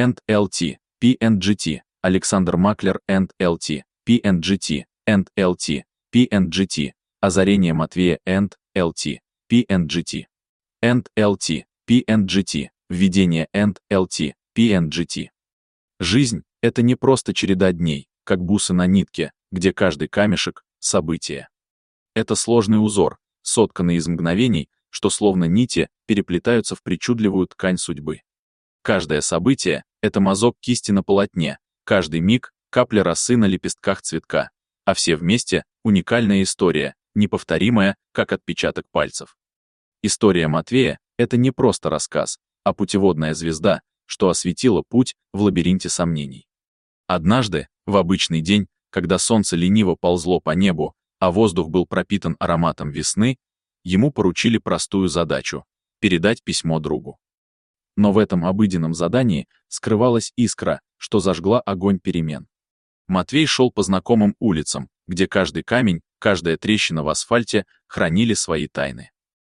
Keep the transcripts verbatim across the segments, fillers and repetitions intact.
энд эл ти, пи энд джи ти, Александр Маклер энд эл ти, пи энд джи ти, энд эл ти, пи энд джи ти, Озарение Матвея энд эл ти, пи энд джи ти, энд эл ти, пи энд джи ти, Введение энд эл ти, пи энд джи ти. Жизнь — это не просто череда дней, как бусы на нитке, где каждый камешек — событие. Это сложный узор, сотканный из мгновений, что словно нити переплетаются в причудливую ткань судьбы. Каждое событие — это мазок кисти на полотне, каждый миг — капля росы на лепестках цветка, а все вместе — уникальная история, неповторимая, как отпечаток пальцев. История Матвея — это не просто рассказ, а путеводная звезда, что осветила путь в лабиринте сомнений. Однажды, в обычный день, когда солнце лениво ползло по небу, а воздух был пропитан ароматом весны, ему поручили простую задачу — передать письмо другу. Но в этом обыденном задании скрывалась искра, что зажгла огонь перемен. Матвей шел по знакомым улицам, где каждый камень, каждая трещина в асфальте хранили свои тайны.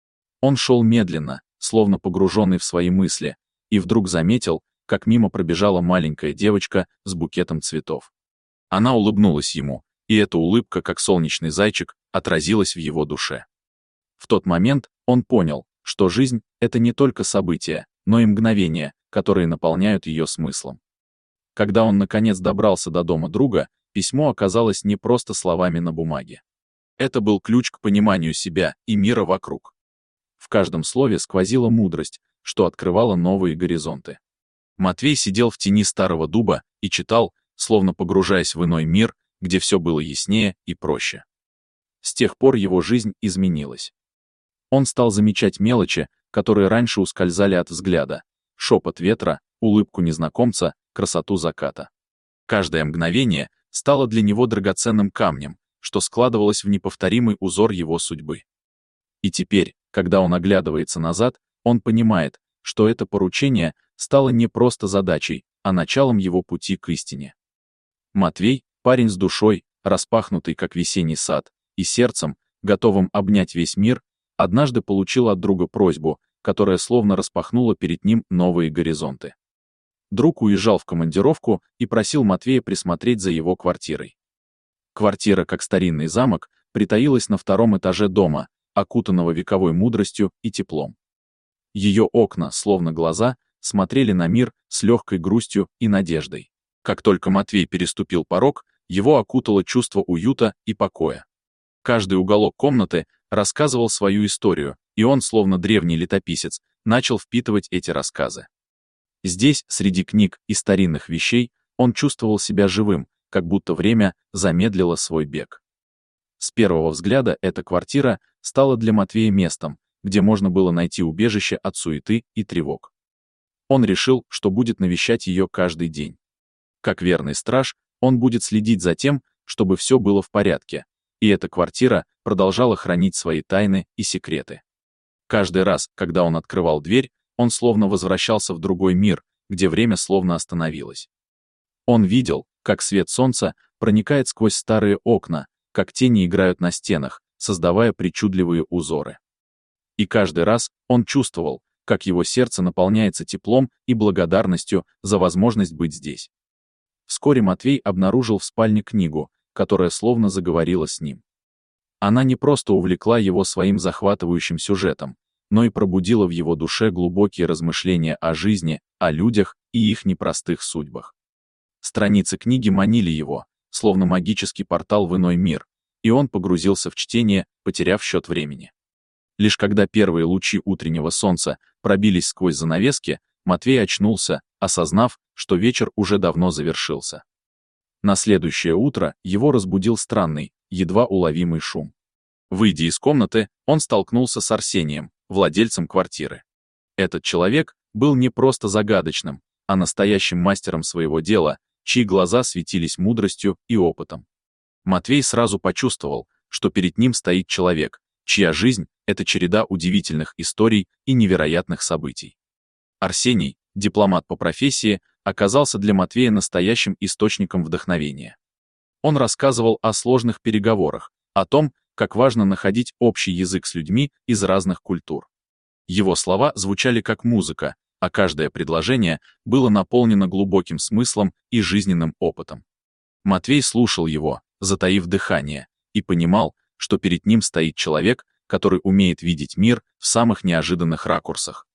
Он шел медленно, словно погруженный в свои мысли, и вдруг заметил, как мимо пробежала маленькая девочка с букетом цветов. Она улыбнулась ему, и эта улыбка, как солнечный зайчик, отразилась в его душе. В тот момент он понял, что жизнь — это не только события, но и мгновения, которые наполняют ее смыслом. Когда он наконец добрался до дома друга, письмо оказалось не просто словами на бумаге. Это был ключ к пониманию себя и мира вокруг. В каждом слове сквозила мудрость, что открывала новые горизонты. Матвей сидел в тени старого дуба и читал, словно погружаясь в иной мир, где все было яснее и проще. С тех пор его жизнь изменилась. Он стал замечать мелочи, которые раньше ускользали от взгляда: шепот ветра, улыбку незнакомца, красоту заката. Каждое мгновение стало для него драгоценным камнем, что складывалось в неповторимый узор его судьбы. И теперь, когда он оглядывается назад, он понимает, что это поручение стало не просто задачей, а началом его пути к истине. Матвей, парень с душой, распахнутый как весенний сад, и сердцем, готовым обнять весь мир, однажды получил от друга просьбу, которая словно распахнула перед ним новые горизонты. Друг уезжал в командировку и просил Матвея присмотреть за его квартирой. Квартира, как старинный замок, притаилась на втором этаже дома, окутанного вековой мудростью и теплом. Ее окна, словно глаза, смотрели на мир с легкой грустью и надеждой. Как только Матвей переступил порог, его окутало чувство уюта и покоя. Каждый уголок комнаты рассказывал свою историю, и он, словно древний летописец, начал впитывать эти рассказы. Здесь, среди книг и старинных вещей, он чувствовал себя живым, как будто время замедлило свой бег. С первого взгляда эта квартира стала для Матвея местом, где можно было найти убежище от суеты и тревог. Он решил, что будет навещать ее каждый день. Как верный страж, он будет следить за тем, чтобы все было в порядке, и эта квартира продолжала хранить свои тайны и секреты. Каждый раз, когда он открывал дверь, он словно возвращался в другой мир, где время словно остановилось. Он видел, как свет солнца проникает сквозь старые окна, как тени играют на стенах, создавая причудливые узоры. И каждый раз он чувствовал, как его сердце наполняется теплом и благодарностью за возможность быть здесь. Вскоре Матвей обнаружил в спальне книгу, которая словно заговорила с ним. Она не просто увлекла его своим захватывающим сюжетом, но и пробудила в его душе глубокие размышления о жизни, о людях и их непростых судьбах. Страницы книги манили его, словно магический портал в иной мир, и он погрузился в чтение, потеряв счет времени. Лишь когда первые лучи утреннего солнца пробились сквозь занавески, Матвей очнулся, осознав, что вечер уже давно завершился. На следующее утро его разбудил странный, едва уловимый шум. Выйдя из комнаты, он столкнулся с Арсением, владельцем квартиры. Этот человек был не просто загадочным, а настоящим мастером своего дела, чьи глаза светились мудростью и опытом. Матвей сразу почувствовал, что перед ним стоит человек, чья жизнь — это череда удивительных историй и невероятных событий. Арсений, дипломат по профессии, оказался для Матвея настоящим источником вдохновения. Он рассказывал о сложных переговорах, о том, как важно находить общий язык с людьми из разных культур. Его слова звучали как музыка, а каждое предложение было наполнено глубоким смыслом и жизненным опытом. Матвей слушал его, затаив дыхание, и понимал, что перед ним стоит человек, который умеет видеть мир в самых неожиданных ракурсах.